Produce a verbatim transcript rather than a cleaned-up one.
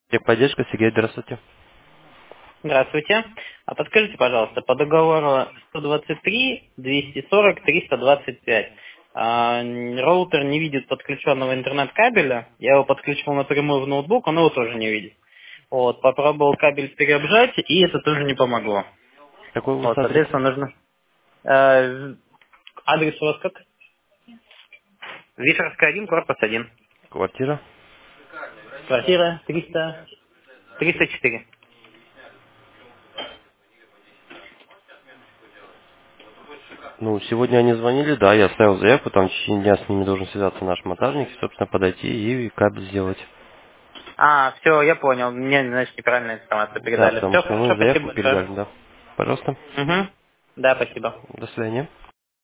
Техподдержка, Сергей, здравствуйте. Здравствуйте. А подскажите, пожалуйста, по договору сто двадцать три, двести сорок, триста двадцать пять а, н- роутер не видит подключенного интернет-кабеля. Я его подключил напрямую в ноутбук, он его тоже не видит. Вот, попробовал кабель переобжать, и это тоже не помогло. Какой у вас Вот, адрес? соответственно, нужно... э, адрес у вас как? Вишерская один, корпус один. Квартира? Квартира триста, триста четыре. Ну, сегодня они звонили, да, я оставил заявку, там в течение дня с ними должен связаться наш монтажник, и, собственно, подойти и кабель сделать. А, все, я понял. Мне, значит, неправильную информацию Да, передали. потому Все, что мы хорошо, спасибо заявку большое. передали, да. Пожалуйста. Угу. Да, спасибо. До свидания.